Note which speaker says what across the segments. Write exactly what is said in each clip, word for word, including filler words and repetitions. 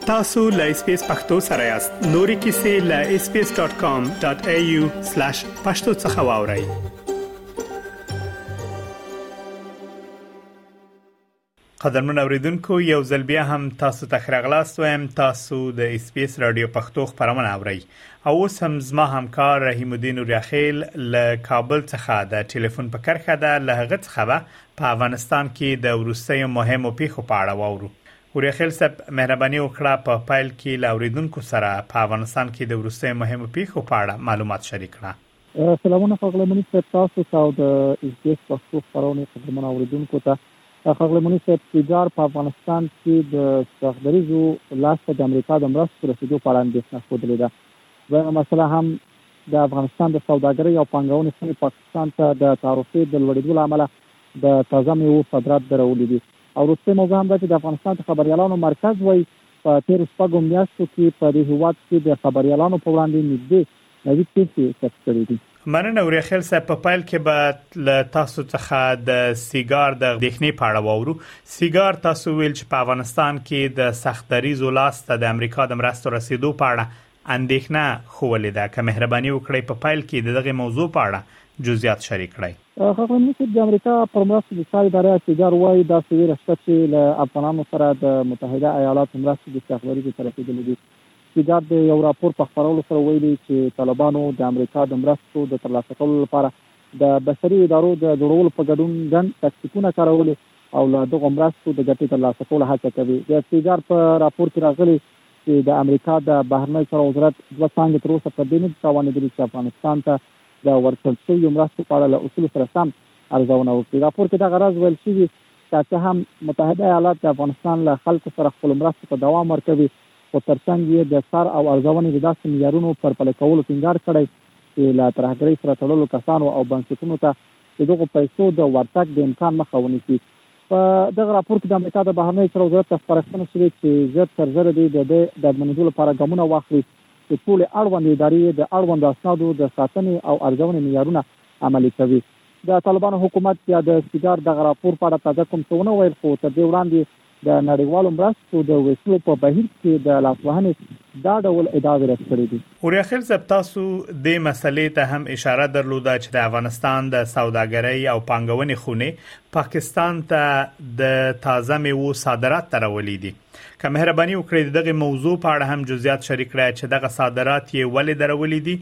Speaker 1: tasu.lspace.pakto sarayast. Nori kisi la s p a c e dot com dot a u slash pashto tsakhawaurai. قدرمن اوریدونکو یو ځل بیا هم تاسو ته خراغلاست وایم. تاسو د اسپیس رادیو پښتو خبرونه اورئ. او اوس هم زما همکار رحیم الدین ریاخیل له کابل څخه د ټلیفون په کرخه ده لهغه څخه په افغانستان کې د وروستیو مهمو پیښو په اړه واورو. ریاخیل صاحب مهرباني وکړه په پایل کې له اوریدونکو سره په افغانستان کې د وروستیو مهمو پیښو په اړه معلومات شریک کړه.
Speaker 2: سلامونه خپل منځ تاسو ته د اسپیس پښتو خبرونه قدرمن اوریدونکو ته خپل منځ سیګار په افغانستان کې د سختدریزو لاسته د امریکا د مرستو رسیدو په اړه اندېښنه خوده ده. دا مسله هم د افغانستان د سوداګرۍ او پانګونې سیمې پاکستان ته د تعرفې د لوړېدو لامل د تازه میوو صادرات درولې دي. او وروسته موضوع هم ده چې د افغانستان د خبريالانو مرکز وایي په تیر شپږو میاشتو کې په دې هیواد کې د خبريالانو په وړاندې نږدې نوي پیښې ثبت شوې دي.
Speaker 1: مننه ریاخیل صاحب. په پایل کې به له تاسو څخه د سیګار د دښنې په اړه واورو. سیګار تاسو ویل چې په افغانستان کې د سختدریزو لاسته د امریکا د مرستو رسیدو په اړه اندېښنه خولې ده. که مهرباني وکړئ په پایل کې دغه موضوع په اړه جزئیات شریک کړئ.
Speaker 2: خبرونه چې د امریکا پر مرستو د ساري ادارې سیګار وایي دا سوي رښتیا چې له افغانانو سره د متحده ایالاتو مرستو د سختدریزو طرفې دي. سیګار د یو راپور په خبرولو سره ویلي چې طالبانو د امریکا د مرستو د ترلاسه کولو لپاره د بشري ادارو د جوړولو په ګډون ګڼ تکتیکونه کارول او له دغه مرستو د ګټې ترلاسه کولو هڅه کوي. د سیګار په راپور کې راغلي چې د امریکا د بهرنی چارو وزارت دوه څانګې تر اوسه په دې نه توانېدلي چې افغانستان ته د ورکړل شویو مرستو په اړه له اصولو سره سم ارزونه وکړي. راپور کې دغه راز ویل شوي چې هم متحده ایالات د افغانستان له خلکو سره خپل مرستو ته دوام ورکوي، او ترڅنګ یې د سر او ارزونې د داسې معیارونو پر پلي کولو ټینګار کړی چې له ترهګرۍ سره تړلو کسانو او بنسټونو ته د دغو پیسو د ورتګ د امکان مخه ونیسي. په دغه راپور کې د امریکا د بهرنی چارو وزارت سپارښتنه شوې چې ژر تر ژره د دې د ادمنېدو لپاره ګامونه واخلي چې ټولې اړوندې ادارې د اړوندو اسنادو د ساتنې او ارزونې معیارونه عملي کوي. د طالبانو حکومت یا د سیګار دغه راپور په اړه تازه کوم څه ونه ویل، خو تر دې وړاندې د نړیوالو مرستو د وسلو په بهیر کې د لاسوهنې دا ډول ادعاوې راځي دي.
Speaker 1: ریاخیل صاحب تاسو د مسلې ته هم اشاره درلوده چې د افغانستان د سوداګرۍ او پانګونې خونه پاکستان ته د تازه میوو صادرات ترولې دي. که مهرباني وکړئ دغه موضوع په اړه هم جزئیات شریک کړئ چې دغه صادرات یې ولې درولې دي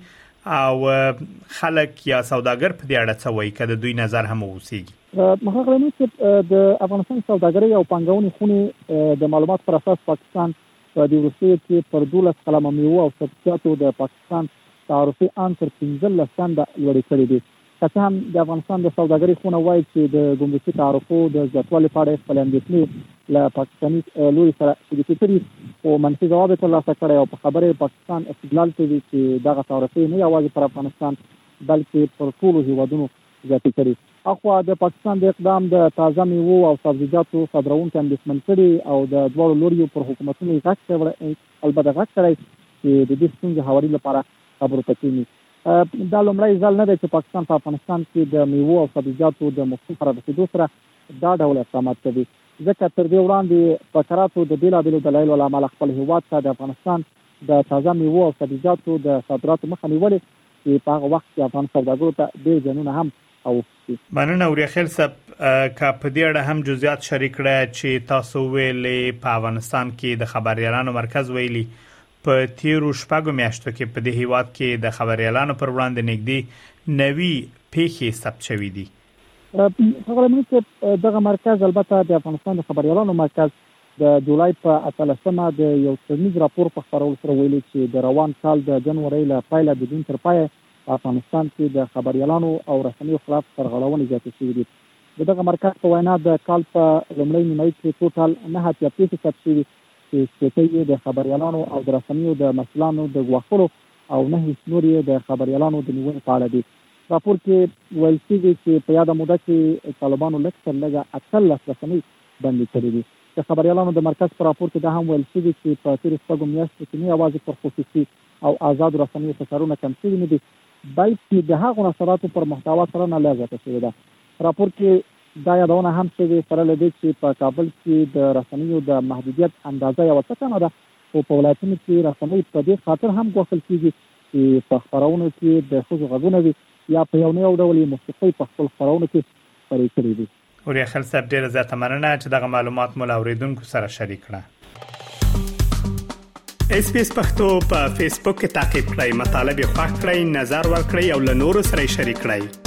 Speaker 1: او خلک یا سوداګر په دې اړه څه وایي که د دوی نظر هم ووسیږي.
Speaker 2: مخاطرینو چې د افغانستان سوداګرۍ او پانګونې خونې د معلومات پر اساس پاکستان په دې وروستیو کې پر دولس قلمه میوه او سبزیجاتو د پاکستان تعرفې ان تر پنځلس چنده لوړې کړې دي. که څه هم د افغانستان د سوداګرۍ خونه وایي چې د ګمرکي تعرفو د زیاتوالي په اړه خپل اندېښنې له پاکستاني لوري سره شریکې کړي، خو منفي ځواب یې ترلاسه کړی او په خبرې پاکستان استدلال کوي چې دغه تعرفې نه یوازې پر افغانستان بلکې پر ټولو هیوادونو زیاتې کړي. اخوا د پاکستان د اقدام د تازه میوو او سبزیجاتو صادروونکو اندېښمن کړي او د دواړو لوریو پر حکومتونو غږ کړی، البته غږ کړی چې د دې ستونزې هواري لپاره خبرو ته کېني. دا لومړی ځل نه دی چې پاکستان په افغانستان کې د میوو او سبزیجاتو د مفهوم سره رسیدو سره دا ډول اقدامات کوي، ځکه تر دې وړاندې په کراتو د بېلابېلو دلایلو له امله خپل هیواد ته د افغانستان د تازه میوو او سبزیجاتو د صادراتو مخه نیولې چې په هغه وخت کې افغان سوداګرو ته ډېر زیانونه هم اوښتي.
Speaker 1: مننه ریاخیل صاحب. که په دې اړه هم جزئیات شریک کړئ چې تاسو ویلې په افغانستان کې د خبريالانو مرکز ویلي په تیرو شپږو میاشتو کې په دې هیواد کې د خبريالانو پر وړاندې نږدې نوي پیښې ثبت شوې دي.
Speaker 2: خبرونه چې دغه مرکز البته د افغانستان د خبريالانو مرکز د جولای په اتلسمه د یو څېړنیز راپور په خبرولو سره ویلي چې د روان کال د جنوري له پیله د جون تر پایه په افغانستان کې د خبريالانو او رسنیو خلاف سرغړونې زیاتې شوې دي. دغه مرکز په وینا د کال په لومړۍ نیمایي کې ټوټال نه اتیا پیښې ثبت شوې چې شپېته د خبريالانو او د رسنیو د مسؤلانو د ګواښلو او نه هیڅ نور د خبريالانو د نیونې په اړه دي. راپور کې ویل شوي چې په یاده موده کې طالبانو لږ تر لږه اتلس رسنۍ بندي کړې دي. د خبريالانو د مرکز په راپور کې دا هم ویل شوي چې په تېرو شپږو میاشتو کې نه یوازې پر خصوصي او آزادو رسنیو فشارونه کم شوي نه دي، بلکې د هغو نشراتو پر محتوا سره نه زیاته شوې ده. راپور کې دا یادونه هم شوې سره له دې چې په کابل کې د رسنیو د محدودیت اندازه یوه څه کمه ده، او په ولایتونو کې رسنۍ په دې خاطر هم غوښتل کیږي چې په خبرونو کې د ښځو غږونه وي یا په یو نه یو ډول موسیقي په خپل خبرونو کې خپرې کړي دي.
Speaker 1: اوریاخیل صاحب ډیره زیاته مننه چې دغه معلومات مو اوریدونکو سره شریک کړه. اس پی اس پختو په فیسبوک کې تا کې پلی مطلب یو فاک کړئ، نظر ور کړئ او له نورو سره شریک کړئ.